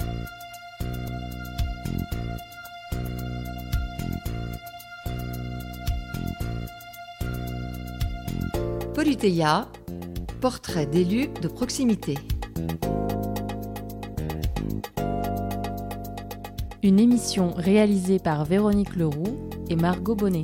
Politeia, portrait d'élus de proximité. Une émission réalisée par Véronique Leroux et Margot Bonnet.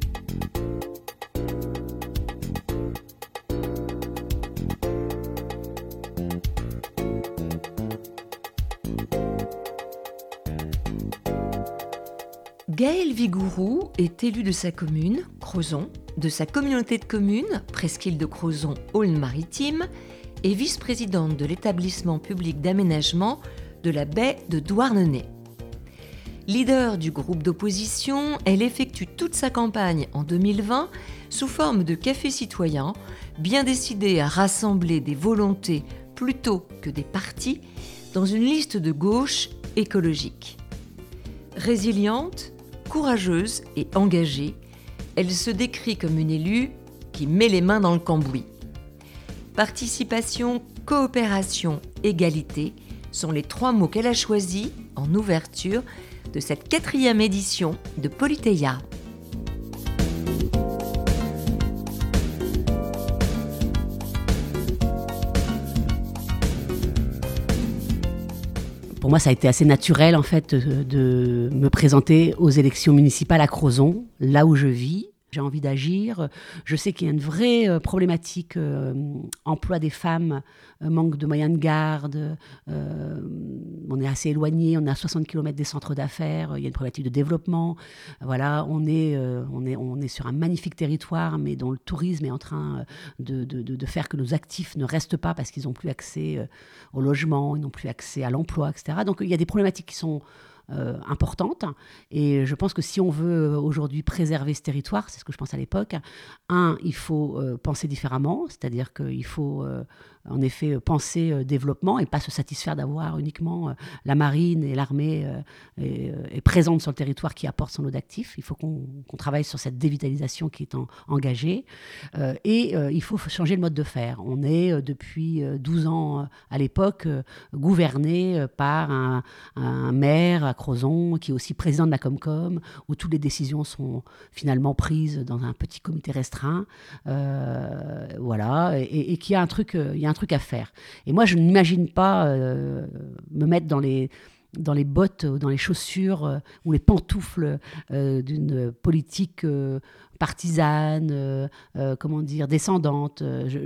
Gaël Vigourou est élu de sa commune, Crozon, de sa communauté de communes, Presqu'île de Crozon, Aulne-Maritime, et vice-présidente de l'établissement public d'aménagement de la baie de Douarnenez. Leader du groupe d'opposition, elle effectue toute sa campagne en 2020 sous forme de café citoyen, bien décidée à rassembler des volontés plutôt que des partis dans une liste de gauche écologique. Résiliente, courageuse et engagée, elle se décrit comme une élue qui met les mains dans le cambouis. Participation, coopération, égalité sont les 3 mots qu'elle a choisis en ouverture de cette 4e édition de Politeia. Pour moi, ça a été assez naturel en fait de me présenter aux élections municipales à Crozon, là où je vis. J'ai envie d'agir. Je sais qu'il y a une vraie problématique emploi des femmes, manque de moyens de garde. On est assez éloigné, on est à 60 km des centres d'affaires. Il y a une problématique de développement. Voilà, on est sur un magnifique territoire, mais dont le tourisme est en train de faire que nos actifs ne restent pas parce qu'ils n'ont plus accès au logement, ils n'ont plus accès à l'emploi, etc. Donc il y a des problématiques qui sont importante. Et je pense que si on veut aujourd'hui préserver ce territoire, c'est ce que je pense à l'époque, il faut penser différemment, c'est-à-dire qu'il faut en effet penser développement et pas se satisfaire d'avoir uniquement la marine et l'armée est présente sur le territoire qui apporte son lot d'actifs. Il faut qu'on travaille sur cette dévitalisation qui est engagée et il faut changer le mode de faire. On est depuis 12 ans à l'époque gouverné par un maire à Crozon qui est aussi président de la Comcom où toutes les décisions sont finalement prises dans un petit comité restreint voilà et qu'il y a un truc à faire. Et moi, je n'imagine pas me mettre dans les bottes, dans les chaussures ou les pantoufles d'une politique partisane, descendante.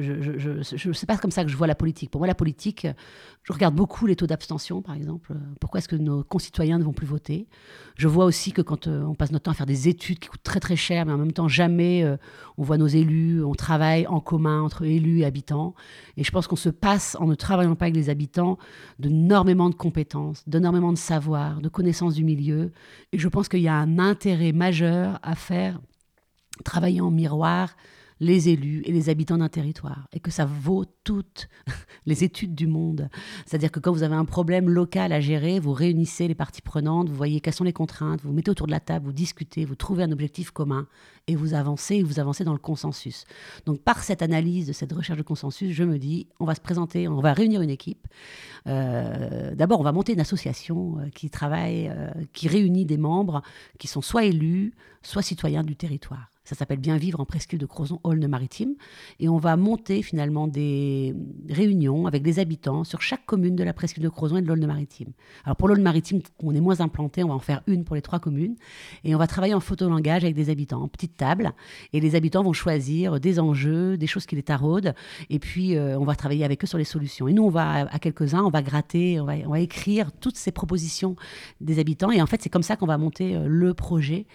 Je sais pas comme ça que je vois la politique. Pour moi, la politique, je regarde beaucoup les taux d'abstention, par exemple. Pourquoi est-ce que nos concitoyens ne vont plus voter ? Je vois aussi que quand on passe notre temps à faire des études qui coûtent très très cher, mais en même temps jamais on voit nos élus, on travaille en commun entre élus et habitants. Et je pense qu'on se passe, en ne travaillant pas avec les habitants, d'énormément de compétences, d'énormément de savoir, de connaissances du milieu. Et je pense qu'il y a un intérêt majeur à faire travailler en miroir les élus et les habitants d'un territoire, et que ça vaut toutes les études du monde. C'est-à-dire que quand vous avez un problème local à gérer, vous réunissez les parties prenantes, vous voyez quelles sont les contraintes, vous vous mettez autour de la table, vous discutez, vous trouvez un objectif commun, et vous avancez dans le consensus. Donc par cette analyse, de cette recherche de consensus, je me dis, on va se présenter, on va réunir une équipe. D'abord, on va monter une association qui travaille, qui réunit des membres qui sont soit élus, soit citoyens du territoire. Ça s'appelle Bien vivre en Presqu'île de Crozon, Aulne-Maritime. Et on va monter finalement des réunions avec des habitants sur chaque commune de la Presqu'île de Crozon et de l'Aulne-Maritime. Alors pour l'Aulne-Maritime, on est moins implanté, on va en faire une pour les 3 communes. Et on va travailler en photolangage avec des habitants, en petite table. Et les habitants vont choisir des enjeux, des choses qui les taraudent. Et puis on va travailler avec eux sur les solutions. Et nous, on va à quelques-uns, on va gratter, on va écrire toutes ces propositions des habitants. Et en fait, c'est comme ça qu'on va monter le projet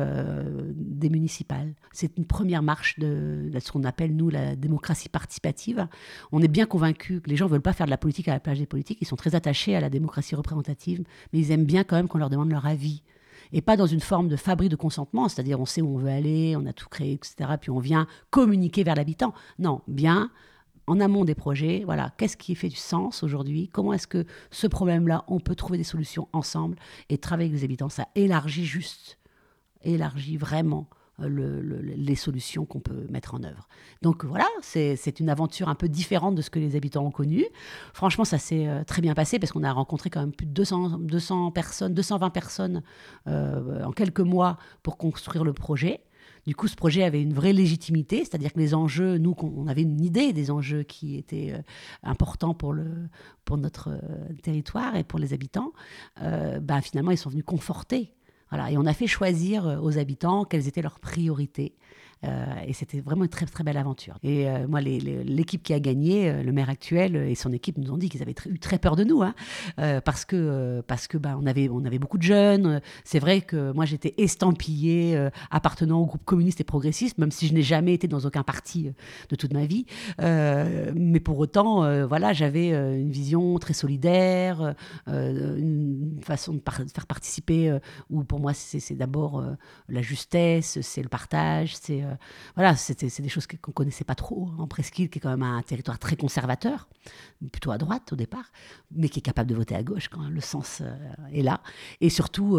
des municipales. C'est une première marche de ce qu'on appelle, nous, la démocratie participative. On est bien convaincus que les gens ne veulent pas faire de la politique à la place des politiques. Ils sont très attachés à la démocratie représentative, mais ils aiment bien quand même qu'on leur demande leur avis. Et pas dans une forme de fabrique de consentement, c'est-à-dire on sait où on veut aller, on a tout créé, etc. Puis on vient communiquer vers l'habitant. Non, bien en amont des projets, voilà, qu'est-ce qui fait du sens aujourd'hui ? Comment est-ce que ce problème-là, on peut trouver des solutions ensemble et travailler avec les habitants ? Ça élargit vraiment les solutions qu'on peut mettre en œuvre. Donc voilà, c'est une aventure un peu différente de ce que les habitants ont connu. Franchement, ça s'est très bien passé parce qu'on a rencontré quand même plus de 200 personnes, 220 personnes en quelques mois pour construire le projet. Du coup, ce projet avait une vraie légitimité, c'est-à-dire que les enjeux, nous, on avait une idée des enjeux qui étaient importants pour notre territoire et pour les habitants. Finalement, ils sont venus conforter. Voilà, et on a fait choisir aux habitants quelles étaient leurs priorités. Et c'était vraiment une très, très belle aventure. Et moi, l'équipe qui a gagné, le maire actuel et son équipe nous ont dit qu'ils avaient eu très peur de nous, hein, parce que on avait beaucoup de jeunes. C'est vrai que moi, j'étais estampillée appartenant au groupe communiste et progressiste, même si je n'ai jamais été dans aucun parti de toute ma vie. Mais pour autant, j'avais une vision très solidaire, une façon de faire participer, où pour moi, c'est d'abord la justesse, c'est le partage, c'est des choses qu'on ne connaissait pas trop en Presqu'île, qui est quand même un territoire très conservateur, plutôt à droite au départ, mais qui est capable de voter à gauche quand le sens est là. Et surtout,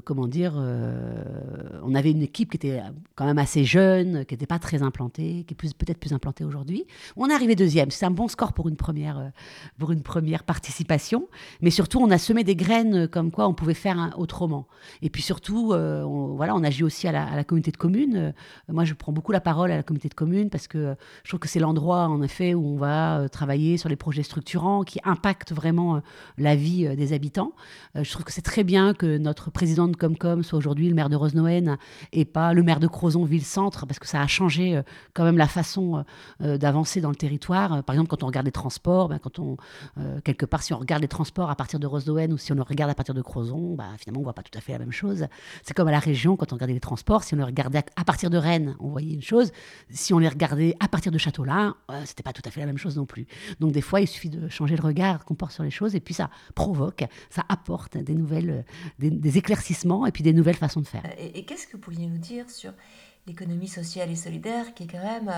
on avait une équipe qui était quand même assez jeune, qui n'était pas très implantée, qui est peut-être plus implantée aujourd'hui. On est arrivé deuxième, c'est un bon score pour une première participation, mais surtout on a semé des graines comme quoi on pouvait faire autrement. Et puis surtout, on agit aussi à la communauté de communes. Moi, je prends beaucoup la parole à la communauté de communes parce que je trouve que c'est l'endroit, en effet, où on va travailler sur les projets structurants qui impactent vraiment la vie des habitants. Je trouve que c'est très bien que notre président de Comcom soit aujourd'hui le maire de Rosnoën et pas le maire de Crozon-Ville-Centre, parce que ça a changé quand même la façon d'avancer dans le territoire. Par exemple, quand on regarde les transports, quelque part, si on regarde les transports à partir de Rosnoën ou si on le regarde à partir de Crozon, finalement, on ne voit pas tout à fait la même chose. C'est comme à la région, quand on regardait les transports, si on le regardait à partir de Rennes, on voyait une chose. Si on les regardait à partir de Châteaulin, c'était pas tout à fait la même chose non plus. Donc des fois, il suffit de changer le regard qu'on porte sur les choses et puis ça provoque, ça apporte des nouvelles, des éclaircissements et puis des nouvelles façons de faire. Et qu'est-ce que vous pourriez nous dire sur l'économie sociale et solidaire, qui est quand même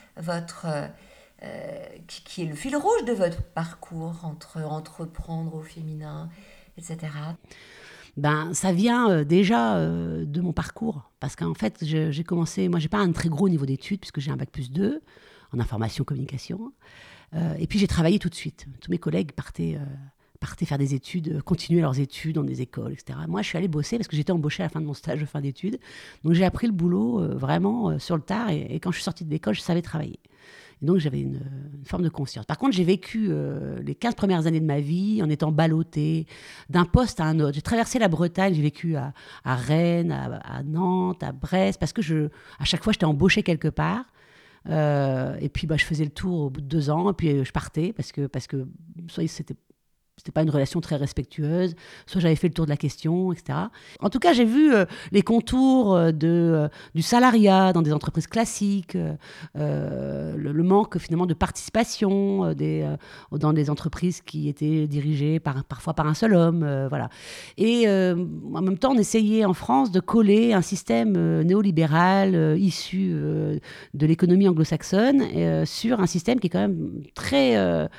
qui est le fil rouge de votre parcours entre entreprendre au féminin, etc. Ça vient déjà de mon parcours. Parce qu'en fait, j'ai commencé... Moi, je n'ai pas un très gros niveau d'études, puisque j'ai un bac+2 en information-communication. Et puis, j'ai travaillé tout de suite. Tous mes collègues partaient faire des études, continuer leurs études dans des écoles, etc. Moi, je suis allée bosser parce que j'étais embauchée à la fin de mon stage de fin d'études. Donc, j'ai appris le boulot vraiment sur le tard. Et quand je suis sortie de l'école, je savais travailler. Et donc, j'avais une forme de conscience. Par contre, j'ai vécu les 15 premières années de ma vie en étant ballottée d'un poste à un autre. J'ai traversé la Bretagne, j'ai vécu à Rennes, à Nantes, à Brest, parce que à chaque fois, j'étais embauchée quelque part. Et puis, je faisais le tour au bout de 2 ans, et puis je partais, parce que soit c'était pas une relation très respectueuse, soit j'avais fait le tour de la question, etc. En tout cas, j'ai vu les contours du salariat dans des entreprises classiques, le manque finalement de participation dans des entreprises qui étaient dirigées parfois par un seul homme. Voilà. Et en même temps, on essayait en France de coller un système néolibéral issu de l'économie anglo-saxonne sur un système qui est quand même très,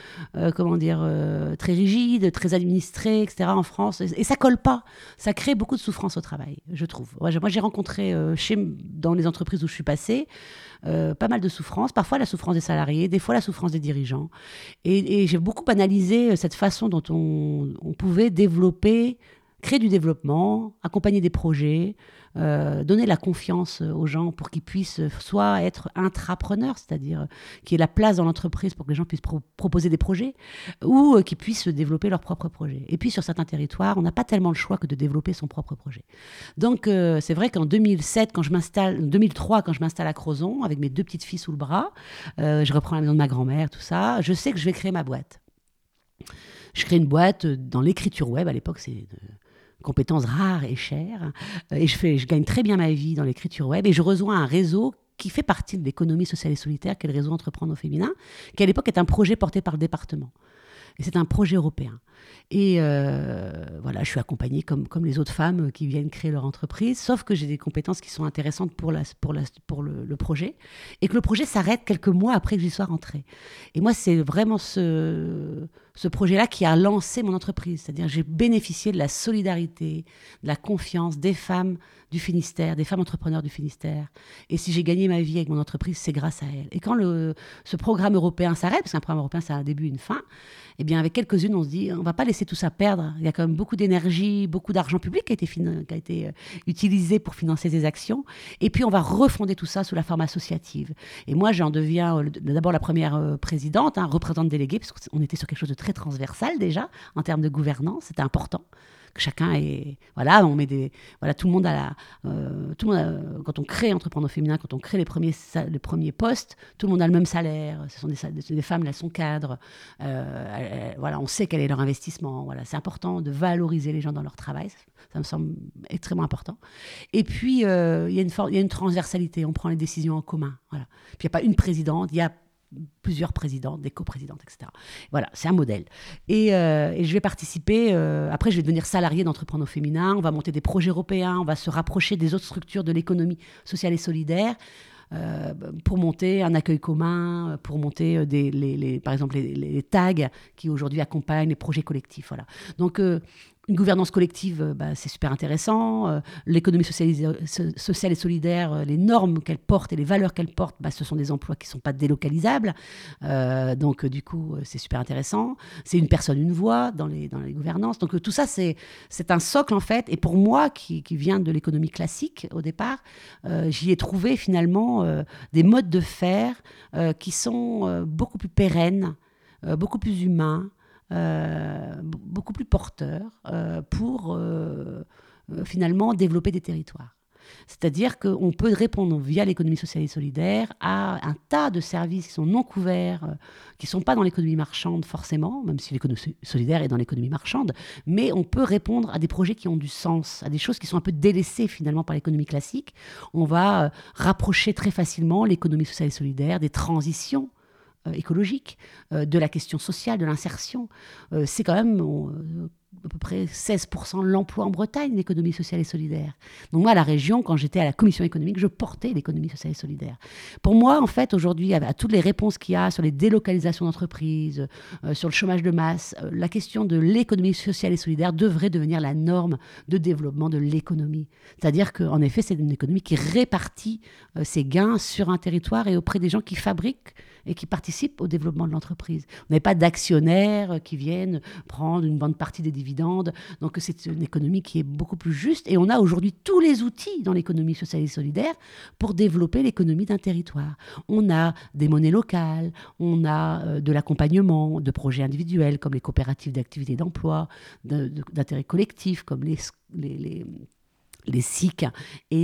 très rigide, très administré, etc. en France. Et ça colle pas. Ça crée beaucoup de souffrance au travail, je trouve. Moi, j'ai rencontré dans les entreprises où je suis passée pas mal de souffrance. Parfois la souffrance des salariés, des fois la souffrance des dirigeants. Et j'ai beaucoup analysé cette façon dont on pouvait créer du développement, accompagner des projets, donner la confiance aux gens pour qu'ils puissent soit être intrapreneurs, c'est-à-dire qu'il y ait la place dans l'entreprise pour que les gens puissent proposer des projets, ou qu'ils puissent développer leurs propres projets. Et puis sur certains territoires, on n'a pas tellement le choix que de développer son propre projet. Donc c'est vrai qu'en 2003, quand je m'installe à Crozon, avec mes 2 petites filles sous le bras, je reprends la maison de ma grand-mère, tout ça, je sais que je vais créer ma boîte. Je crée une boîte dans l'écriture web. À l'époque, c'est une compétence rare et chère. Et je gagne très bien ma vie dans l'écriture web. Et je rejoins un réseau qui fait partie de l'économie sociale et solidaire, qui est le réseau Entreprendre au féminin, qui à l'époque est un projet porté par le département. Et c'est un projet européen. Et voilà, je suis accompagnée comme les autres femmes qui viennent créer leur entreprise, sauf que j'ai des compétences qui sont intéressantes pour le projet, et que le projet s'arrête quelques mois après que j'y sois rentrée. Et moi, c'est vraiment ce projet-là qui a lancé mon entreprise. C'est-à-dire que j'ai bénéficié de la solidarité, de la confiance des femmes du Finistère, des femmes entrepreneurs du Finistère. Et si j'ai gagné ma vie avec mon entreprise, c'est grâce à elles. Et quand ce programme européen s'arrête, parce qu'un programme européen, ça a un début et une fin, eh bien, avec quelques-unes, on se dit, on ne va pas laisser tout ça perdre. Il y a quand même beaucoup d'énergie, beaucoup d'argent public qui a été utilisé pour financer ces actions. Et puis, on va refonder tout ça sous la forme associative. Et moi, j'en deviens d'abord la première présidente, représentante déléguée, parce qu'on était sur quelque chose de très transversal déjà, en termes de gouvernance. C'était important que chacun ait... Voilà, on met des... Voilà, tout le monde quand on crée Entreprendre au féminin, quand on crée les premiers postes, tout le monde a le même salaire. Ce sont des femmes, elles sont cadres. Voilà, on sait quel est leur investissement. Voilà, c'est important de valoriser les gens dans leur travail. Ça me semble extrêmement important. Et puis, il y a une transversalité. On prend les décisions en commun. Voilà. Puis, il n'y a pas une présidente, il y a plusieurs présidentes, des coprésidentes, etc. Voilà, c'est un modèle. Et je vais participer, après je vais devenir salariée d'Entreprendre au féminin, on va monter des projets européens, on va se rapprocher des autres structures de l'économie sociale et solidaire, pour monter un accueil commun, pour monter par exemple les tags qui aujourd'hui accompagnent les projets collectifs. Voilà. Donc, une gouvernance collective, c'est super intéressant. L'économie sociale et solidaire, les normes qu'elle porte et les valeurs qu'elle porte, ce sont des emplois qui ne sont pas délocalisables. Donc, du coup, c'est super intéressant. C'est une personne, une voix dans les gouvernances. Donc, tout ça, c'est un socle, en fait. Et pour moi, qui vient de l'économie classique, au départ, j'y ai trouvé, finalement, des modes de faire qui sont beaucoup plus pérennes, beaucoup plus humains, beaucoup plus porteur pour finalement développer des territoires. C'est-à-dire qu'on peut répondre via l'économie sociale et solidaire à un tas de services qui sont non couverts, qui ne sont pas dans l'économie marchande forcément, même si l'économie solidaire est dans l'économie marchande, mais on peut répondre à des projets qui ont du sens, à des choses qui sont un peu délaissées finalement par l'économie classique. On va rapprocher très facilement l'économie sociale et solidaire des transitions écologique, de la question sociale, de l'insertion. C'est quand même à peu près 16% de l'emploi en Bretagne, l'économie sociale et solidaire. Donc moi, à la région, quand j'étais à la commission économique, je portais l'économie sociale et solidaire. Pour moi, en fait, aujourd'hui, à toutes les réponses qu'il y a sur les délocalisations d'entreprises, sur le chômage de masse, la question de l'économie sociale et solidaire devrait devenir la norme de développement de l'économie. C'est-à-dire qu'en effet, c'est une économie qui répartit ses gains sur un territoire et auprès des gens qui fabriquent et qui participent au développement de l'entreprise. On n'a pas d'actionnaires qui viennent prendre une bonne partie des dividendes. Donc, c'est une économie qui est beaucoup plus juste. Et on a aujourd'hui tous les outils dans l'économie sociale et solidaire pour développer l'économie d'un territoire. On a des monnaies locales, on a de l'accompagnement de projets individuels comme les coopératives d'activité d'emploi, d'intérêt collectif comme les SIC et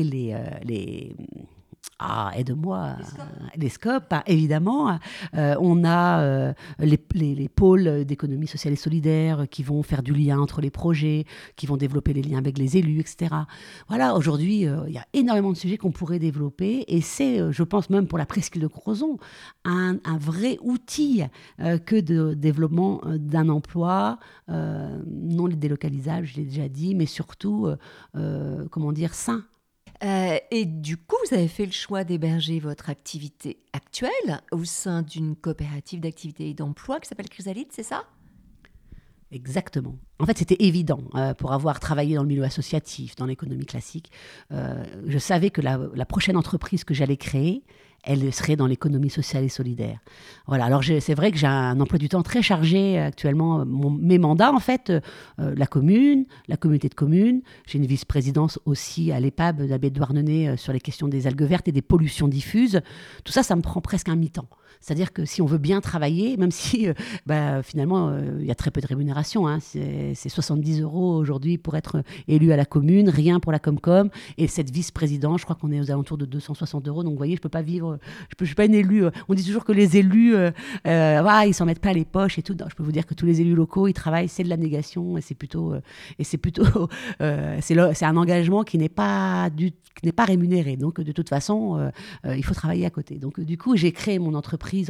aide-moi, les SCOP, évidemment. On a les pôles d'économie sociale et solidaire qui vont faire du lien entre les projets, qui vont développer les liens avec les élus, etc. Voilà, aujourd'hui, il y a énormément de sujets qu'on pourrait développer et c'est, je pense même pour la presqu'île de Crozon, un vrai outil que de développement d'un emploi non délocalisable, je l'ai déjà dit, mais surtout, sain. Et du coup, vous avez fait le choix d'héberger votre activité actuelle au sein d'une coopérative d'activité et d'emploi qui s'appelle Chrysalide, c'est ça ? Exactement. En fait, c'était évident. Pour avoir travaillé dans le milieu associatif, dans l'économie classique, je savais que la prochaine entreprise que j'allais créer, elle serait dans l'économie sociale et solidaire. Voilà. Alors, c'est vrai que j'ai un emploi du temps très chargé actuellement. Mes mandats, en fait, la commune, la communauté de communes. J'ai une vice-présidence aussi à l'EPAB de la baie de Douarnenez sur les questions des algues vertes et des pollutions diffuses. Tout ça, ça me prend presque un mi-temps. C'est-à-dire que si on veut bien travailler, même si finalement, il y a très peu de rémunération, hein, c'est 70 € aujourd'hui pour être élu à la commune, rien pour la Comcom. Et cette vice-présidence, je crois qu'on est aux alentours de 260 €. Donc, vous voyez, je ne peux pas vivre toujours, je suis pas une élue. On dit toujours que les élus, ils s'en mettent pas les poches et tout. Non, je peux vous dire que tous les élus locaux, ils travaillent, c'est de l'abnégation et c'est un engagement qui n'est pas rémunéré. Donc de toute façon, il faut travailler à côté. Donc du coup, j'ai créé mon entreprise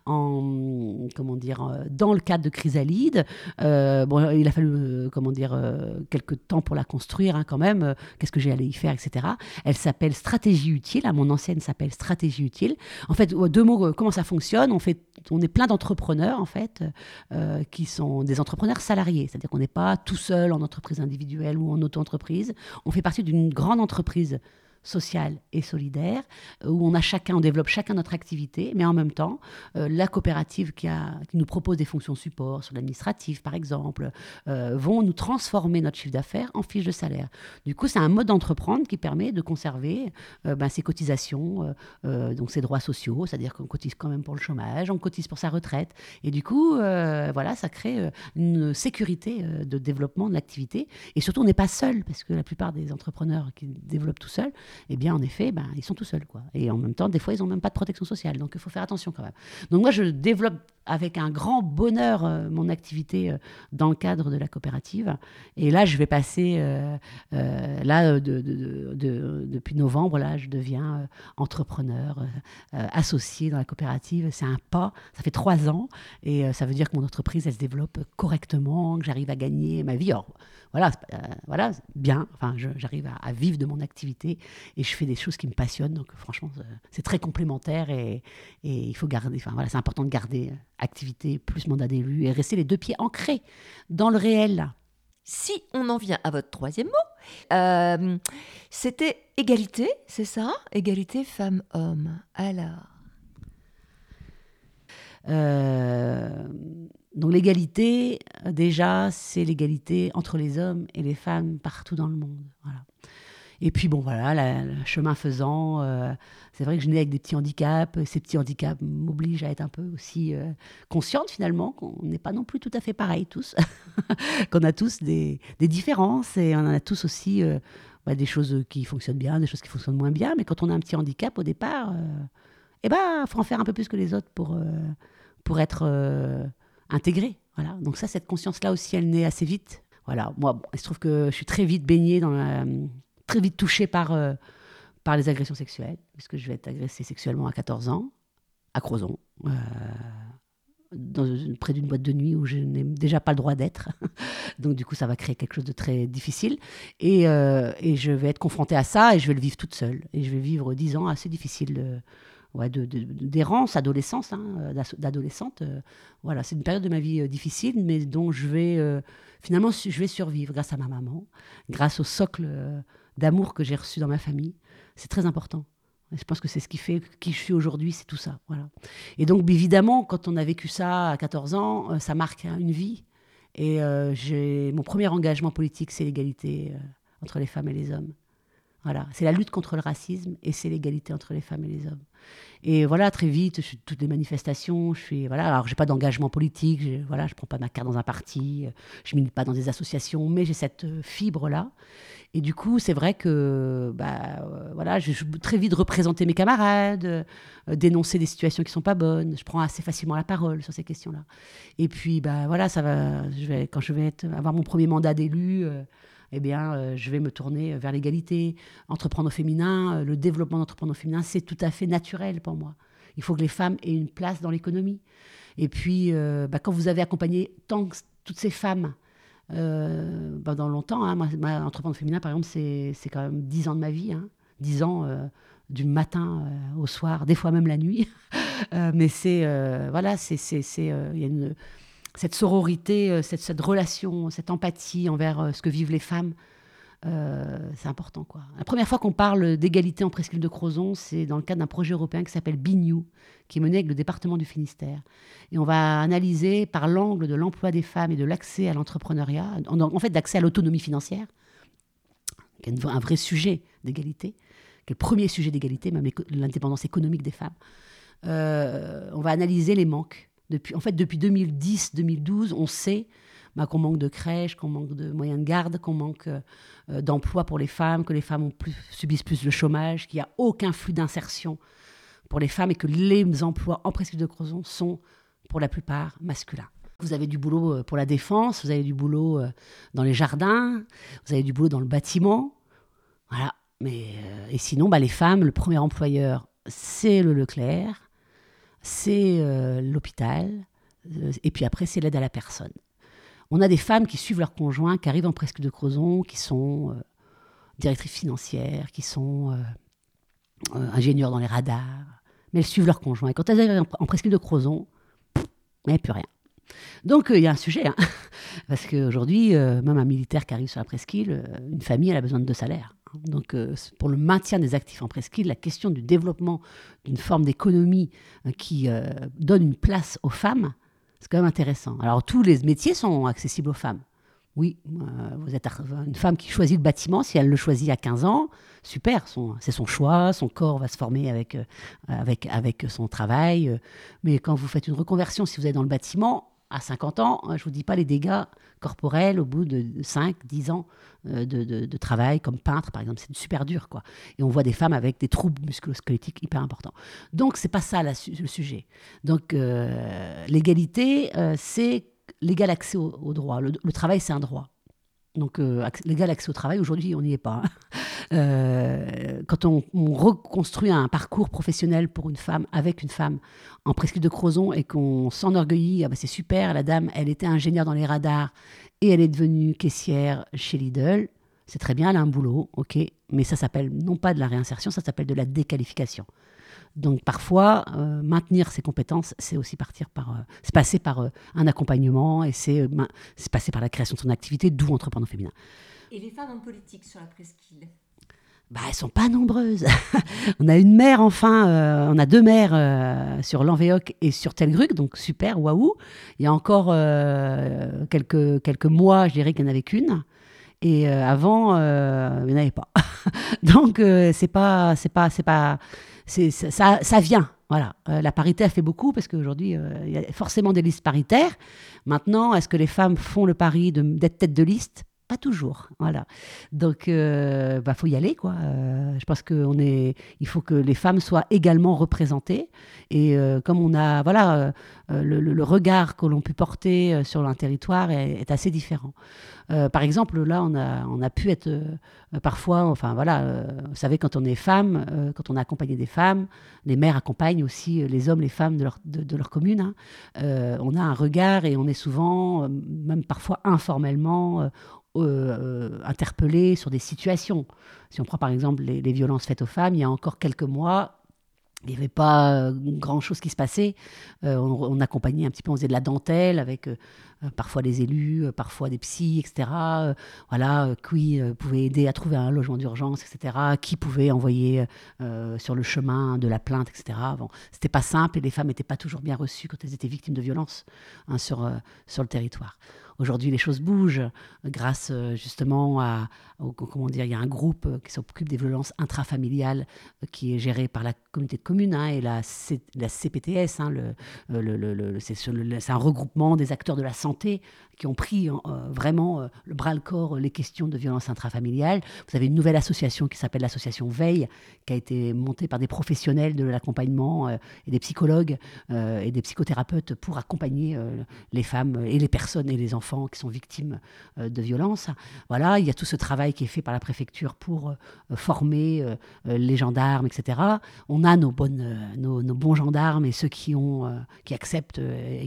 dans le cadre de Chrysalide. Il a fallu quelques temps pour la construire, hein, quand même. Qu'est-ce que j'ai allé y faire, etc. Elle s'appelle Stratégie Utile. Mon ancienne s'appelle Stratégie Utile. En fait, deux mots, comment ça fonctionne? On est plein d'entrepreneurs, en fait, qui sont des entrepreneurs salariés. C'est-à-dire qu'on n'est pas tout seul en entreprise individuelle ou en auto-entreprise. On fait partie d'une grande entreprise sociale et solidaire, où on développe chacun notre activité, mais en même temps, la coopérative qui nous propose des fonctions support sur l'administratif, par exemple, vont nous transformer notre chiffre d'affaires en fiche de salaire. Du coup, c'est un mode d'entreprendre qui permet de conserver ses cotisations, donc ses droits sociaux, c'est-à-dire qu'on cotise quand même pour le chômage, on cotise pour sa retraite, et du coup, ça crée une sécurité de développement de l'activité, et surtout, on n'est pas seul, parce que la plupart des entrepreneurs qui développent tout seuls, eh bien, en effet, ils sont tout seuls, quoi. Et en même temps, des fois, ils n'ont même pas de protection sociale. Donc, il faut faire attention quand même. Donc, moi, je développe avec un grand bonheur mon activité dans le cadre de la coopérative. Et là, je vais passer, depuis novembre, là, je deviens entrepreneur, associé dans la coopérative. C'est un pas. Ça fait 3 ans. Et ça veut dire que mon entreprise, elle se développe correctement, que j'arrive à gagner ma vie. Alors, bien. Enfin, j'arrive à vivre de mon activité et je fais des choses qui me passionnent. Donc, franchement, c'est très complémentaire et il faut garder. Enfin, voilà, c'est important de garder activité plus mandat d'élu et rester les 2 pieds ancrés dans le réel. Si on en vient à votre 3e mot, c'était égalité, c'est ça? Égalité femmes-hommes. Alors. Donc l'égalité, déjà, c'est l'égalité entre les hommes et les femmes partout dans le monde. Voilà. Et puis bon, voilà, le chemin faisant, c'est vrai que je nais avec des petits handicaps. Ces petits handicaps m'obligent à être un peu aussi consciente finalement qu'on n'est pas non plus tout à fait pareils tous, qu'on a tous des différences et on en a tous aussi des choses qui fonctionnent bien, des choses qui fonctionnent moins bien. Mais quand on a un petit handicap au départ, faut en faire un peu plus que les autres pour être intégré. Voilà. Donc ça, cette conscience-là aussi, elle naît assez vite. Voilà. Moi, il se trouve que je suis très vite baignée très vite touchée par les agressions sexuelles, puisque je vais être agressée sexuellement à 14 ans, à Crozon, près d'une boîte de nuit où je n'ai déjà pas le droit d'être. Donc du coup, ça va créer quelque chose de très difficile. Et je vais être confrontée à ça et je vais le vivre toute seule. Et je vais vivre 10 ans assez difficiles d'errance, d'adolescente. Voilà, c'est une période de ma vie difficile, mais dont je vais survivre grâce à ma maman, grâce au socle d'amour que j'ai reçu dans ma famille. C'est très important. Je pense que c'est ce qui fait qui je suis aujourd'hui, c'est tout ça. Voilà. Et donc, évidemment, quand on a vécu ça à 14 ans, ça marque une vie. Et mon premier engagement politique, c'est l'égalité entre les femmes et les hommes. Voilà, c'est la lutte contre le racisme et c'est l'égalité entre les femmes et les hommes. Et voilà, très vite, je suis toutes les manifestations, alors j'ai pas d'engagement politique, je prends pas ma carte dans un parti, je milite pas dans des associations, mais j'ai cette fibre-là. Et du coup, c'est vrai que, je très vite représenter mes camarades, dénoncer des situations qui sont pas bonnes. Je prends assez facilement la parole sur ces questions-là. Et puis, ça va. Quand je vais avoir mon premier mandat d'élu. Je vais me tourner vers l'égalité. Entreprendre au féminin, le développement d'entreprendre au féminin, c'est tout à fait naturel pour moi. Il faut que les femmes aient une place dans l'économie. Et puis, quand vous avez accompagné toutes ces femmes dans longtemps, hein, entreprendre au féminin, par exemple, c'est quand même 10 ans de ma vie, 10 ans du matin au soir, des fois même la nuit. Mais il y a cette sororité, cette relation, cette empathie envers ce que vivent les femmes, c'est important, quoi. La première fois qu'on parle d'égalité en presqu'île de Crozon, c'est dans le cadre d'un projet européen qui s'appelle BNew, qui est mené avec le département du Finistère. Et on va analyser par l'angle de l'emploi des femmes et de l'accès à l'entrepreneuriat, en fait d'accès à l'autonomie financière, qui est un vrai sujet d'égalité, qui est le premier sujet d'égalité, même l'indépendance économique des femmes. On va analyser les manques. Depuis 2010-2012, on sait qu'on manque de crèches, qu'on manque de moyens de garde, qu'on manque d'emploi pour les femmes, que les femmes subissent plus le chômage, qu'il n'y a aucun flux d'insertion pour les femmes et que les emplois en presqu'île de Crozon sont pour la plupart masculins. Vous avez du boulot pour la défense, vous avez du boulot dans les jardins, vous avez du boulot dans le bâtiment. Voilà. Et sinon, les femmes, le premier employeur, c'est le Leclerc, c'est l'hôpital, et puis après, c'est l'aide à la personne. On a des femmes qui suivent leurs conjoints, qui arrivent en presqu'île de Crozon, qui sont directrices financières, qui sont ingénieurs dans les radars, mais elles suivent leurs conjoints. Et quand elles arrivent en presqu'île de Crozon, il n'y a plus rien. Donc, il y a un sujet, hein, parce qu'aujourd'hui, même un militaire qui arrive sur la presqu'île, une famille, elle a besoin de 2 salaires. Donc, pour le maintien des actifs en presqu'île, la question du développement d'une forme d'économie qui donne une place aux femmes, c'est quand même intéressant. Alors, tous les métiers sont accessibles aux femmes. Oui, vous êtes une femme qui choisit le bâtiment, si elle le choisit à 15 ans, super, c'est son choix, son corps va se former avec son travail. Mais quand vous faites une reconversion, si vous êtes dans le bâtiment, à 50 ans, je ne vous dis pas les dégâts corporels au bout de 5, 10 ans de travail, comme peintre par exemple, c'est super dur, quoi. Et on voit des femmes avec des troubles musculo-squelettiques hyper importants. Donc, ce n'est pas ça le sujet. Donc, l'égalité, c'est l'égal accès au droit. Le travail, c'est un droit. Donc, l'égal accès au travail, aujourd'hui, on n'y est pas. Quand on reconstruit un parcours professionnel pour une femme, avec une femme en presqu'île de Crozon, et qu'on s'enorgueillit, c'est super, la dame, elle était ingénieure dans les radars, et elle est devenue caissière chez Lidl, c'est très bien, elle a un boulot, ok, mais ça s'appelle non pas de la réinsertion, ça s'appelle de la déqualification. Donc parfois, maintenir ses compétences, c'est aussi c'est passer par un accompagnement et c'est passer par la création de son activité, d'où Entrepreneur Féminin. Et les femmes en politique sur la presqu'île ? Elles ne sont pas nombreuses. On a une maire, on a 2 maires sur Lanvéoc et sur Telgruc, donc super, waouh. Il y a encore quelques mois, je dirais qu'il n'y en avait qu'une. Et avant, il n'y en avait pas. Donc, ça vient. Voilà. La parité a fait beaucoup parce qu'aujourd'hui, il y a forcément des listes paritaires. Maintenant, est-ce que les femmes font le pari d'être tête de liste ? Pas toujours, voilà. Donc, faut y aller, quoi. Je pense il faut que les femmes soient également représentées. Et comme on a, le regard que l'on peut porter sur un territoire est assez différent. Par exemple, là, on a pu être parfois, vous savez, quand on est femme, quand on a accompagné des femmes, les mères accompagnent aussi les hommes, les femmes de leur commune. Hein. On a un regard et on est souvent, même parfois informellement, interpellés sur des situations. Si on prend par exemple les violences faites aux femmes, il y a encore quelques mois, il n'y avait pas grand-chose qui se passait. On accompagnait un petit peu, on faisait de la dentelle avec parfois des élus, parfois des psys, etc. Qui pouvait aider à trouver un logement d'urgence, etc. Qui pouvait envoyer sur le chemin de la plainte, etc. Bon, c'était pas simple et les femmes n'étaient pas toujours bien reçues quand elles étaient victimes de violences sur le territoire. Aujourd'hui, les choses bougent grâce justement il y a un groupe qui s'occupe des violences intrafamiliales qui est géré par la communauté de communes et la CPTS. C'est un regroupement des acteurs de la santé qui ont pris vraiment le bras-le-corps les questions de violences intrafamiliales. Vous avez une nouvelle association qui s'appelle l'association Veille, qui a été montée par des professionnels de l'accompagnement et des psychologues et des psychothérapeutes pour accompagner les femmes et les personnes et les enfants qui sont victimes de violences. Voilà, il y a tout ce travail qui est fait par la préfecture pour former les gendarmes, etc. On a nos bons gendarmes et ceux qui acceptent et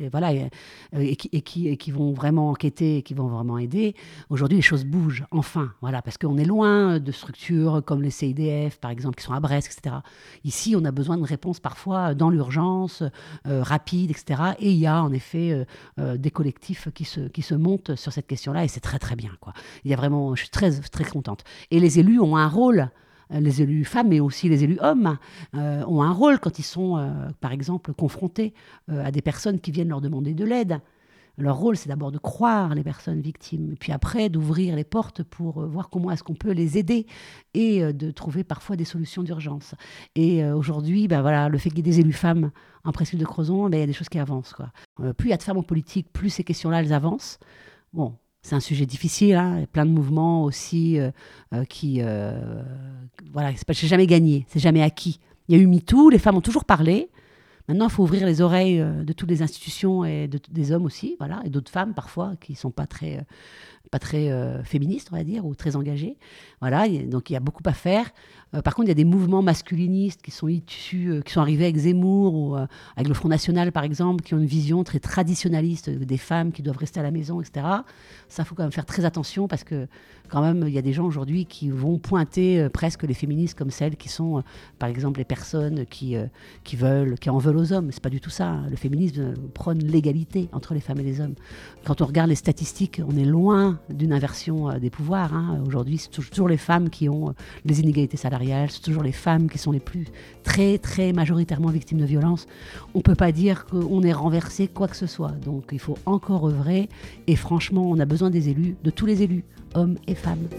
qui vont vraiment enquêter et qui vont vraiment aider. Aujourd'hui, les choses bougent, enfin, parce qu'on est loin de structures comme les CIDF, par exemple, qui sont à Brest, etc. Ici, on a besoin de réponses parfois dans l'urgence, rapides, etc. Et il y a en effet des collectifs qui se montent sur cette question-là et c'est très très bien, quoi. Il y a vraiment, je suis très très contente. Et les élus ont un rôle. Les élus femmes, mais aussi les élus hommes, ont un rôle quand ils sont, par exemple, confrontés à des personnes qui viennent leur demander de l'aide. Leur rôle, c'est d'abord de croire les personnes victimes, et puis après d'ouvrir les portes pour voir comment est-ce qu'on peut les aider et de trouver parfois des solutions d'urgence. Et aujourd'hui, le fait qu'il y ait des élus femmes en presqu'île de Crozon, il y a des choses qui avancent, quoi. Plus il y a de femmes en politique, plus ces questions-là, elles avancent. Bon, c'est un sujet difficile, hein. Il y a plein de mouvements aussi c'est jamais gagné, c'est jamais acquis. Il y a eu MeToo, les femmes ont toujours parlé. Maintenant, il faut ouvrir les oreilles de toutes les institutions et des hommes aussi, voilà, et d'autres femmes parfois qui ne sont pas très féministes, on va dire, ou très engagées. Voilà, donc il y a beaucoup à faire. Par contre, il y a des mouvements masculinistes qui sont issus, qui sont arrivés avec Zemmour ou avec le Front National, par exemple, qui ont une vision très traditionnaliste des femmes qui doivent rester à la maison, etc. Ça, il faut quand même faire très attention parce que quand même, il y a des gens aujourd'hui qui vont pointer presque les féministes comme celles qui sont, par exemple, les personnes qui en veulent aux hommes. C'est pas du tout ça. Le féminisme prône l'égalité entre les femmes et les hommes. Quand on regarde les statistiques, on est loin d'une inversion des pouvoirs. Aujourd'hui, c'est toujours les femmes qui ont les inégalités salariales, c'est toujours les femmes qui sont les plus très, très majoritairement victimes de violences. On ne peut pas dire qu'on ait renversé quoi que ce soit. Donc, il faut encore œuvrer. Et franchement, on a besoin des élus, de tous les élus, hommes et femmes.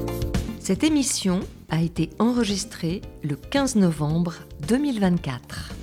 Cette émission a été enregistrée le 15 novembre 2024.